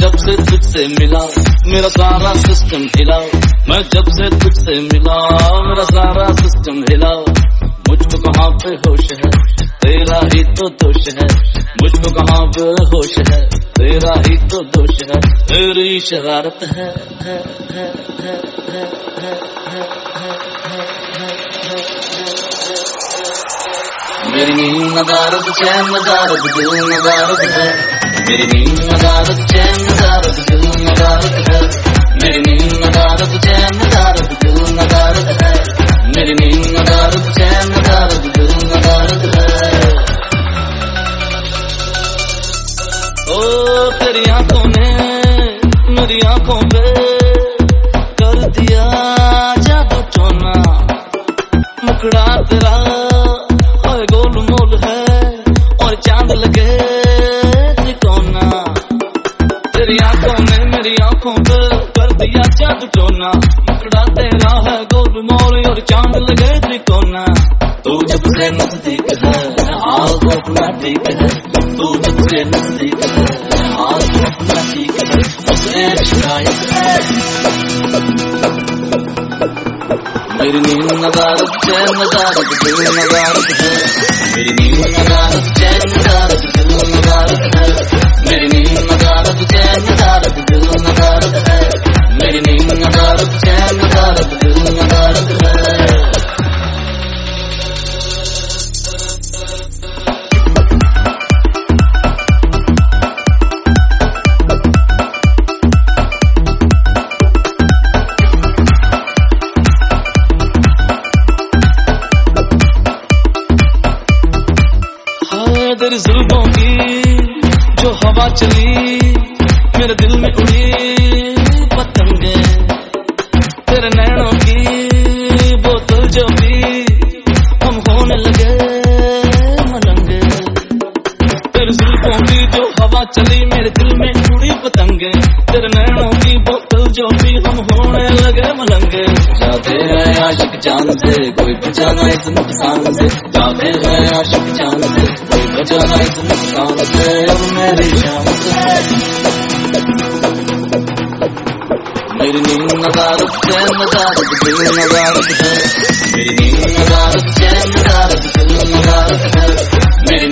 जब से तुझसे मिला मेरा सारा सिस्टम हिला, मैं जब से तुझसे मिला मेरा सारा सिस्टम हिला। मुझको कहाँ पे होश है, तेरा ही तो दोष है। मुझको कहाँ पे होश है, तेरा ही तो दोष है। तेरी शरारत है। मेरी नींद नदारत चैन नदारत दिल नदारत है। मेरी नींद नदारत चैन नदारत दिल नदारत है। मेरी नींद नदारत चैन नदारत दिल नदारत है। मेरी नींद नदारत चैन नदारत दिल नदारत है। ओ तेरी आंखों ने मेरी आंखों पे कर दिया जादू टोना। मुखड़ा तेरा गोल मोल है और चांद लगे त्रिकोना। तेरी आंखों ने मेरी आंखों पे कर दिया जादू टोना। मुखड़ा तेरा है गोल मोल और चांद लगे त्रिकोना। तू जब से नजदीक है हाल तो अपना ठीक है। तू जब से नजदीक है हाल तो अपना ठीक है। उसे शिकायत है। मेरी नींद नदारत चैन नदारत दिल नदारत है। मेरी नींद नदारत चैन नदारत दिल नदारत है। मेरी नींद नदारत चैन नदारत दिल नदारत है। मेरी नींद नदारत चैन नदारत दिल नदारत है। तेरी जुल्फों की जो हवा चली मेरे दिल में उड़ी पतंगे। तेरे नैनों की बोतल जो भी हम होने लगे मलंगे। तेरी जुल्फों की जो हवा चली मेरे दिल में उड़ी पतंगे। तेरे नैनों की बोतल जो भी हम होने लगे मलंगे। जाते हैं आशिक जान से कोई बचाना इस नुकसान से। जाते हैं आशिक जान से कोई बचाना इस नुकसान से। अब मेरी शाम है। मेरी नींद नदारत चैन नदारत दिल नदारत है। मेरी नींद नदारत चैन नदारत दिल नदारत है। मेरी